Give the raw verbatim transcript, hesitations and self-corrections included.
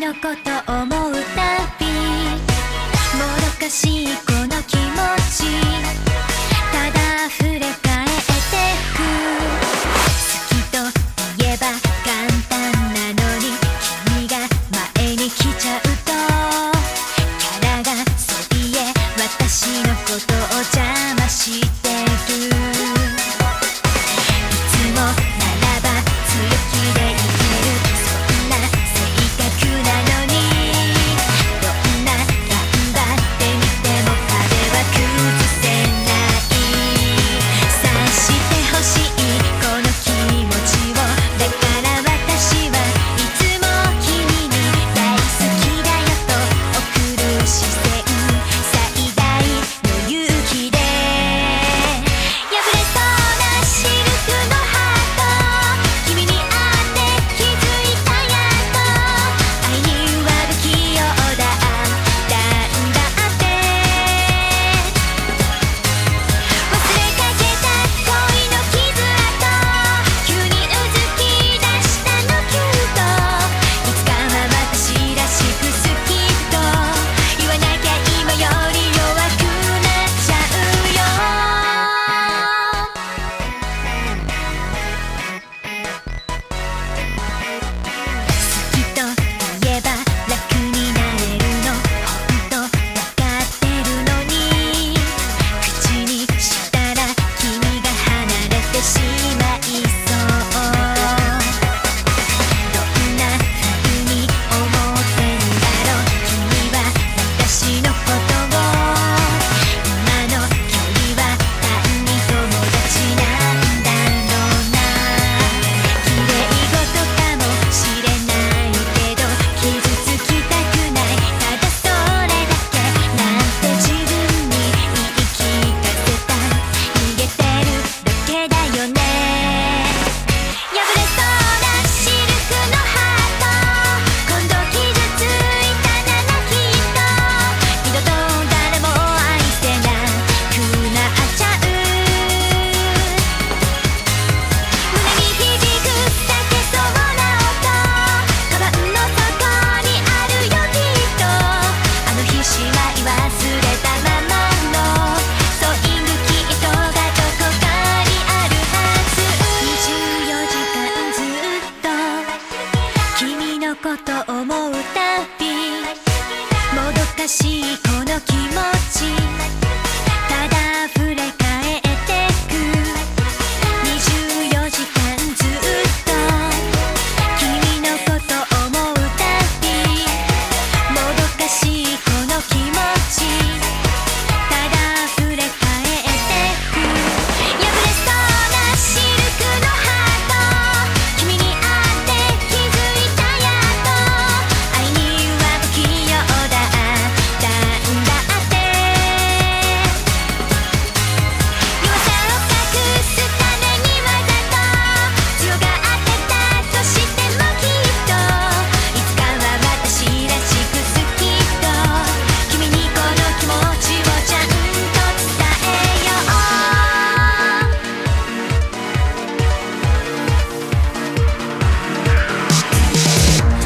のこと思うたびもどかしいこの気持ちただ溢れ返ってく好きと言えば簡単なのに君が前に来ちゃうとキャラがそびえ私のことを邪魔してること思うたびもどかしいこの気